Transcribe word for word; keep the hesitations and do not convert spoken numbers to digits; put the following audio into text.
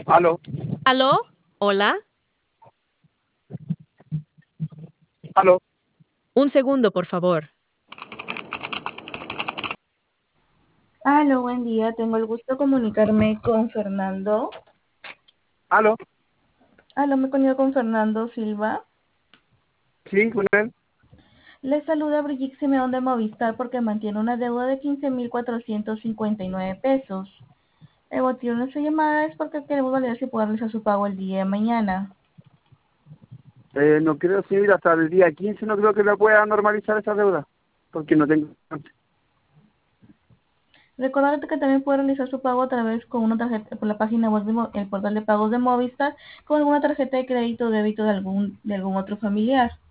Aló, ¿Aló? ¿Hola? aló, Un segundo, por favor. Aló, buen día. Tengo el gusto de comunicarme con Fernando. aló. Aló, me comunico con Fernando Silva. Sí, con él. Le saluda Brigitte Simeón de Movistar porque mantiene una deuda de quince mil cuatrocientos cincuenta y nueve pesos. El motivo de nuestra llamada es porque queremos validar si puede realizar su pago el día de mañana. Eh, no creo, señor, hasta el día quince no creo que le pueda normalizar esa deuda, porque no tengo... Recordarle que también puede realizar su pago a través con una tarjeta por la página web del portal de pagos de Movistar con alguna tarjeta de crédito o débito de algún, de algún otro familiar.